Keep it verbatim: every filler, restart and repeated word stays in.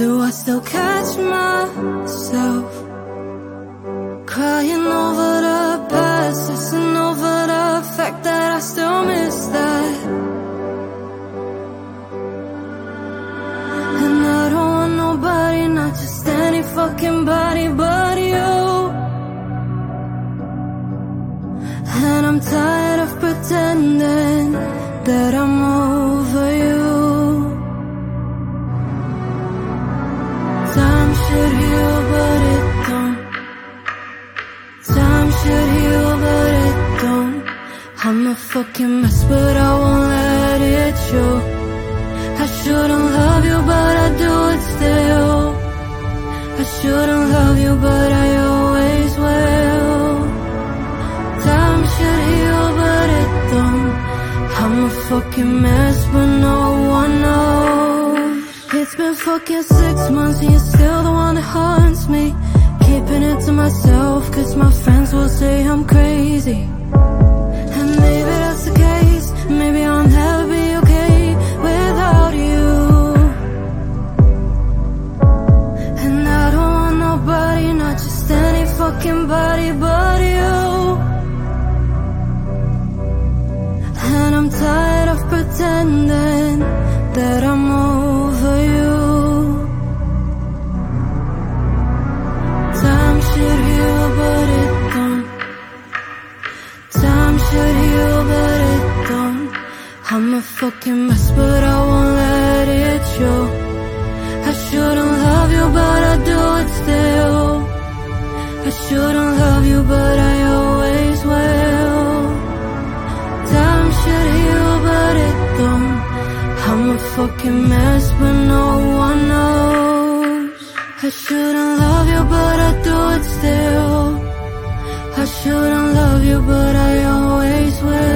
do I still catch myself crying over the past, stressing over the fact that I still miss that? And I don't want nobody, not just any fucking body but you. And I'm tired of pretending that I'm over you. Time should heal, but it don't. Time should heal, but it don't. I'm a fucking mess, but I won't let it show. I shouldn't love you, but I do it still. I shouldn't love you, but I always will. Time should heal, but it don't. I'm a fucking mess, but no one knows. It's been fucking six months and you're still the one that haunts me. Keeping it to myself, cause my friends will say I'm crazy. And maybe that's the case, maybe I'll never be okay without you. And I don't want nobody, not just any fucking body but you. And I'm tired of pretending that I'm over you. Time should heal, but it don't. Time should heal, but it don't. I'm a fucking mess, but I won't let it show. I shouldn't love you, but I do it still. I shouldn't love you, but I always will. Time should heal, but it don't. I'm a fucking mess, but no one knows. I shouldn't love you, but I do it still. I shouldn't love you, but I always will.